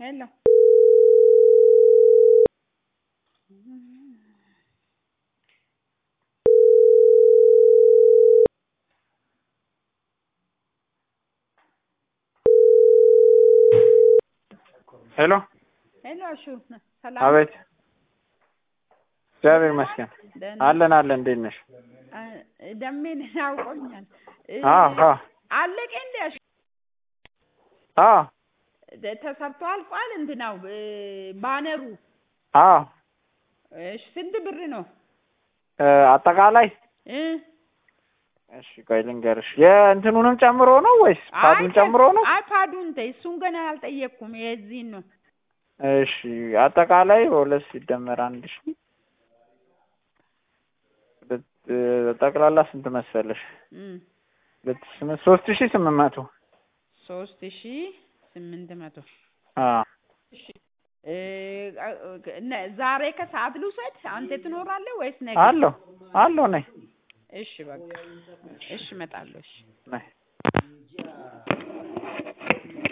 Hello. Hello. Hello, Ashu. Salam. አቤት እግዚአብሔር ይመስገን አለን እንዴት ነሽ? ደሜን ያውቆኛል። አለቀ እንዴ? ተሰርቶ አልቋል እንትናው ባነሩ። እሺ ስንት ብር ነው? አጠቃላይ እሺ ቆይ ልንገርሽ የእንትኑንም ጨምሮ ነው ወይስ ፓዱን ጨምሮ ነው? አይ ፓዱን ተይ እሱን ገና አልጠየቅኩም የዚህን ነው። እሺ አጠቃላይ በሁለት ሲደመር 1000 ጠቅላላ ስንት መሰለሽ? 3800 3800 እሺ ዛሬ ከሰዓት ልውሰድ? አንተ ትኖራለህ ወይስ ነገ? አሎ ነኝ። እሺ በቃ እሺ እመጣለሁ። እሺ ነይ